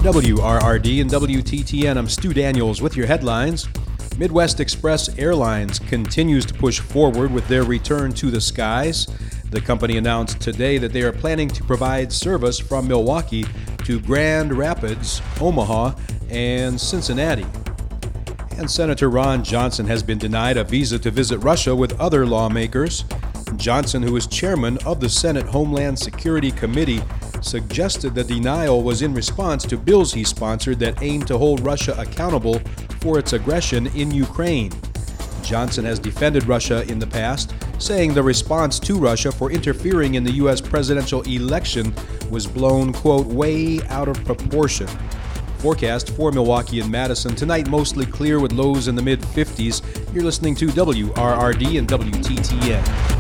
WRRD and WTTN, I'm Stu Daniels with your headlines. Midwest Express Airlines continues to push forward with their return to the skies. The company announced today that they are planning to provide service from Milwaukee to Grand Rapids, Omaha, and Cincinnati. And Senator Ron Johnson has been denied a visa to visit Russia with other lawmakers. Johnson, who is chairman of the Senate Homeland Security Committee, suggested the denial was in response to bills he sponsored that aim to hold Russia accountable for its aggression in Ukraine. Johnson has defended Russia in the past, saying the response to Russia for interfering in the U.S. presidential election was blown, quote, way out of proportion. Forecast for Milwaukee and Madison tonight mostly clear with lows in the mid-50s. You're listening to WRRD and WTTN.